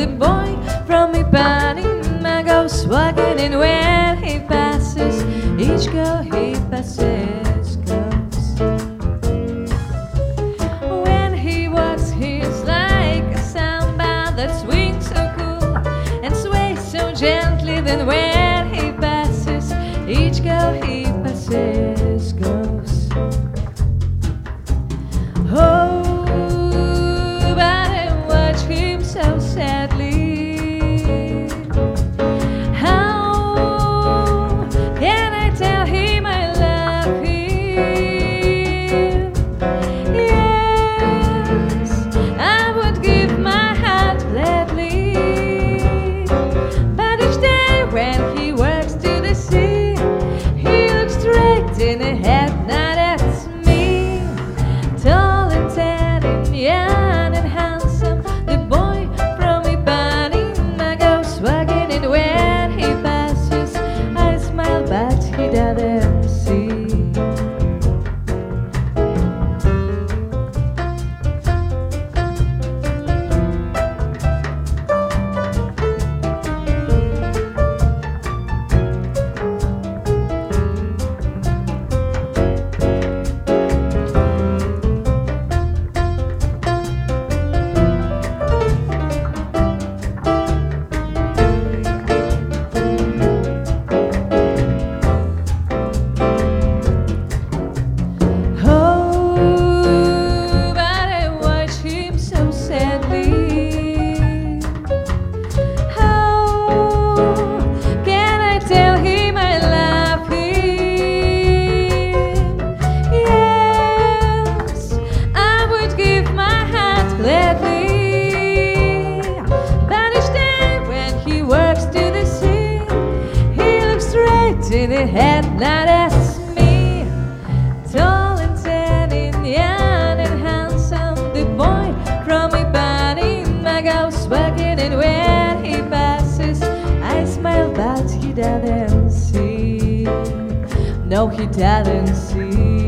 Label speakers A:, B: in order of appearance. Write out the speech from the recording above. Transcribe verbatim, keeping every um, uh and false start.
A: the boy from Ipanema goes walking, and when he passes, each girl he passes goes. When he walks, he's like a samba that swings so cool and sways so gently. Then when he passes, each girl he passes goes. Oh, but I watch him so sadly. How can I tell him I love him? Yes, I would give my heart gladly, but each day when he walks to the sea, he looks straight in the head, not at me. Tall and tan and young and handsome, the boy from Ipanema goes walking, and when he passes, I smile, but he doesn't see. In the head, not as me. Tall and tan and young and handsome, the boy from Ipanema goes walking, and when he passes, I smile, but he doesn't see. No, he doesn't see.